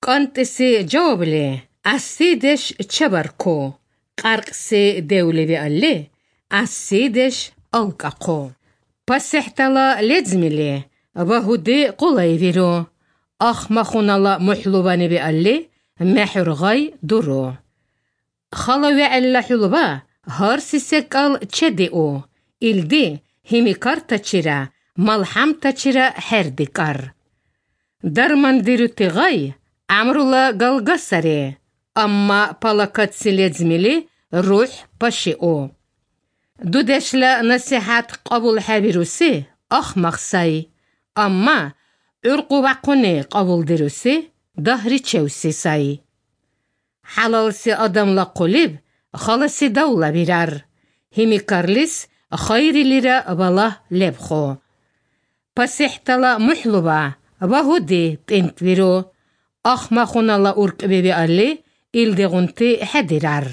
قانتسي جوابلي أسيدش تشبركو قارقسي دولي بألي أسيدش ألقاقو بسحتلا لزملي بهودي قولي فيرو مخونالا محلوباني بألي محرغي درو خلوي ألا حلوبا هارسيسكال تشدئو إلدي هيميكار تچيرا ملحم تچيرا حردكار درمان ديرو تغاي عمرولا غالغساري أما پالاكات سليزميلي روح باشيئو دودشلا نصيحات قبول حبيروسي مخساي أما عرقو باقوني قبول ديروسي دهري چوسي ساي حلالسي أدم لقوليب خالسي دولة بيرار هيميكارليس خيري ليرا بالله لبخو پسيحتلا محلوبا باهودي تنتويرو مخونالا أرك بيبي ألي إلدغنتي حديرار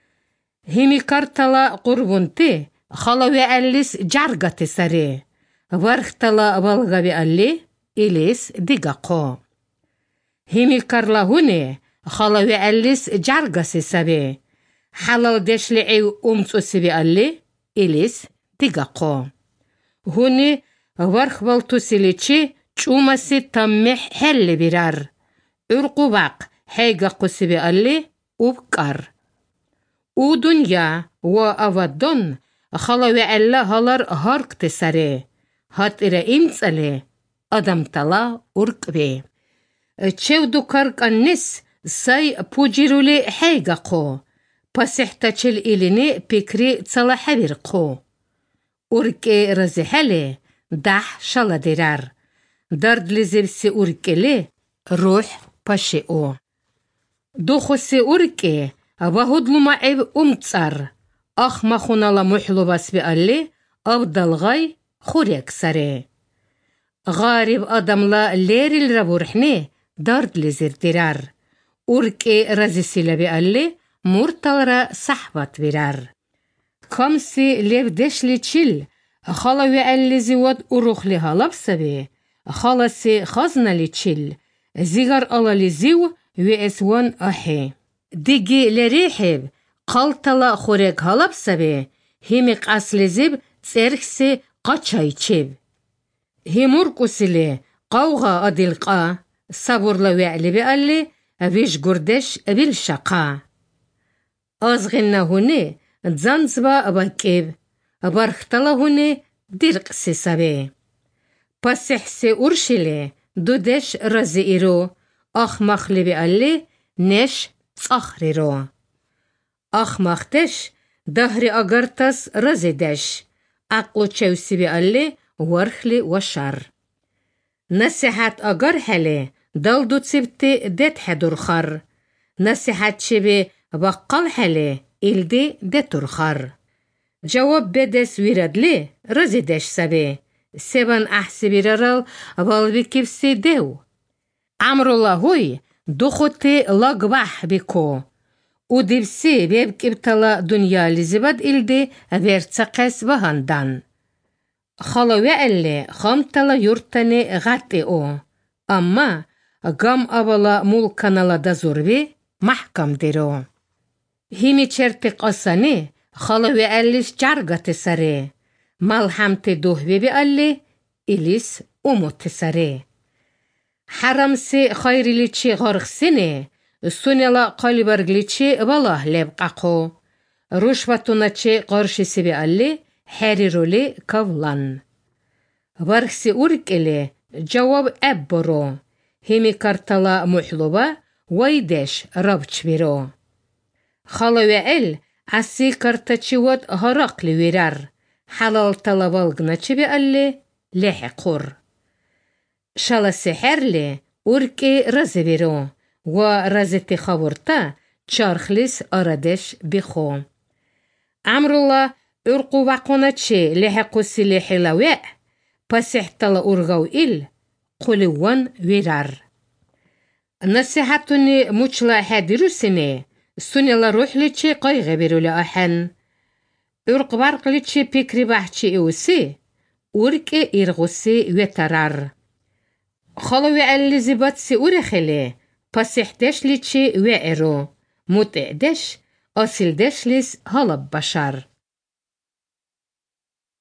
هيميكارتلا قربونتي خلوي أليس جارغتي ساري ورختلا بالغبي ألي إليس ديغاقو هيميكارلا هوني خلوي أليس جارغسي سابي حلال دشلي أمتوسي بي ألي إليس ديغاقو هوني ورخ بالتوسيليچي چومسي تمح حل بيرار عرقوباق حيغا قوسي بي ألي وبكار ودنيا وأودون خلوي ألا هلار هارك تساري هات إرا إمتالي أدم تلا أرك بي چودو كارك النس ساي بوجيرولي حيغا قو پسحتا چل إليني بكري تلا حبير قو أركي رزيحالي دح شالا ديرار درد لزيبسي أركيلي روح باشيئو دوخوسي أركي باهودلو معيب أمتصار مخونالا محلوباس بألي أفضل غاي خوريك ساري غارب أدملا ليري الرابورحني درد لزير ديرار أركي رزيسيلا بألي مرتلرا صحبات بيرار كمسي ليبدشلي تشيل خلاوي ألي زيواد أروخلي هالبسبي خالسي خزنالي تشيل زيغر ألالي زيو ويسوان أحي ديجي لريحب قالتلا خوريك هالبسبي هيميق أصلي زيب تسيرخسي قاچاي تشيب هيموركوسيلي قوغا أدلقا صبر لوي علي بألي أبيش قردش بالشقا أزغنا هوني تزنزبا باكيب برختلا هوني ديرقسي سابي پسحسي أرشيلي دودش رزئيرو مخلي بألي نش صخريرو مختش دهري أغرتس رزيدش عقلو چوسي بألي ورخلي وشار نصيحات أغر حلي دلدو تسبتي دت حدرخر نصيحات شبي بقال حلي إلدي دترخر جواب بدس ويردلي رزيدش سبي سبن أحسبي ررال بالبي كيفسي ديو عمرولا هوي دخوتي لقبح بكو ودبسي بيبكبتلا دنيا لزباد إلدي بيرتقس بهندان خلوي ألي خمتلا يورتني غاتئو أما غام أبلا ملكنالا دازوربي محكم ديرو هيمي چرتي قصاني خلوي أليش جارغتي ساري ملحمتي دوهبي بألي إليس أموتي ساري حرمسي خيري ليچي غرخسيني سونيلا قالبرغليچي بالله لبقاقو رشوتوناچي قرشيسي بألي حريرولي كولان برخسي أوركيلي جواب أبرو هيمي كارتلا محلوبة ويدش ربچ بيرو خلوي أل عسي كارتاچي ود هرقلي ويرار حلال طلبالغناچي بألي لحقور شالا سحرلي أوركي رزي بيرو ورزتي خبرتا چارخليس أردش بخو عمرولا أرقو باقوناتشي لحقو سليحي لواء پسحتلا أرغو إل قلوان ويرار نصيحتوني مچلا حادروسيني سونيلا روح ليچي قايغة بيرولا أحن أرق بارق ليچي بيكري باحچي إوسي أرق إرغوسي ويترار خلوي اللي زباتسي أورخلي pasihdeş liçi ve'ero. Mut'edeş, asildeş lis halab başar.